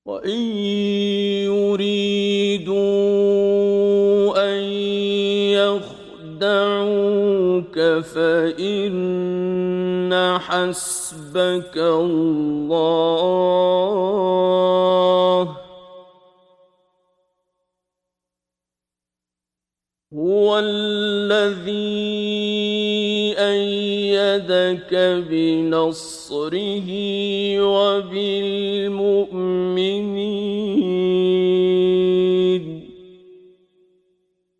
وإن يريدوا أن يخدعوك فإن حسبك الله هو الذي أيدك بنصره وبالمؤمنين